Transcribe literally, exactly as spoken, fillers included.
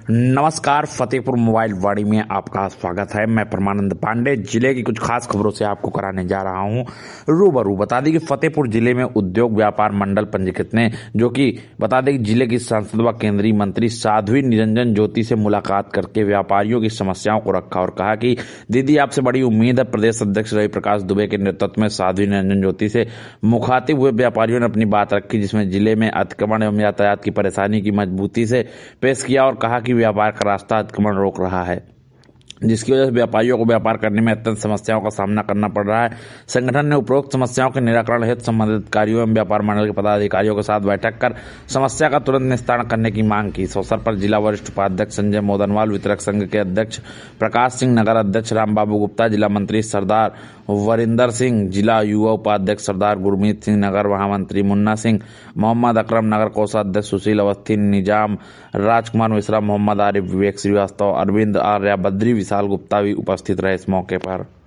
नमस्कार, फतेहपुर मोबाइल वाड़ी में आपका स्वागत है। मैं परमानंद पांडे जिले की कुछ खास खबरों से आपको कराने जा रहा हूं रूबरू। बता दें कि फतेहपुर जिले में उद्योग व्यापार मंडल पंजीकृत ने, जो कि बता दें कि जिले की सांसद व केंद्रीय मंत्री साध्वी निरंजन ज्योति से मुलाकात करके व्यापारियों की समस्याओं को रखा और कहा कि दीदी आपसे बड़ी उम्मीद है। प्रदेश अध्यक्ष रवि प्रकाश दुबे के नेतृत्व में साध्वी निरंजन ज्योति से मुखातिब हुए व्यापारियों ने अपनी बात रखी, जिसमें जिले में अतिक्रमण एवं यातायात की परेशानी की मजबूती से पेश किया और कहा कि व्यापार का रास्ता अतिक्रमण रोक रहा है, जिसकी वजह से व्यापारियों को व्यापार करने में अत्यंत समस्याओं का सामना करना पड़ रहा है। संगठन ने उपरोक्त समस्याओं के निराकरण हेतु संबंधित अधिकारियों एवं व्यापार मंडल के पदाधिकारियों के साथ बैठक कर समस्या का तुरंत निस्तारण करने की मांग की। इस अवसर पर जिला वरिष्ठ उपाध्यक्ष संजय मोदनवाल, वितरक संघ के अध्यक्ष प्रकाश सिंह, नगर अध्यक्ष रामबाबू गुप्ता, जिला मंत्री सरदार वरिंदर सिंह, जिला युवा उपाध्यक्ष सरदार गुरमीत सिंह, नगर महामंत्री मुन्ना सिंह, मोहम्मद अकरम, नगर कोषाध्यक्ष सुशील अवस्थी, निजाम राजकुमार मिश्रा, मोहम्मद आरिफ, विवेक श्रीवास्तव, अरविंद आर्या, बद्री, विशाल गुप्ता भी उपस्थित रहे इस मौके पर।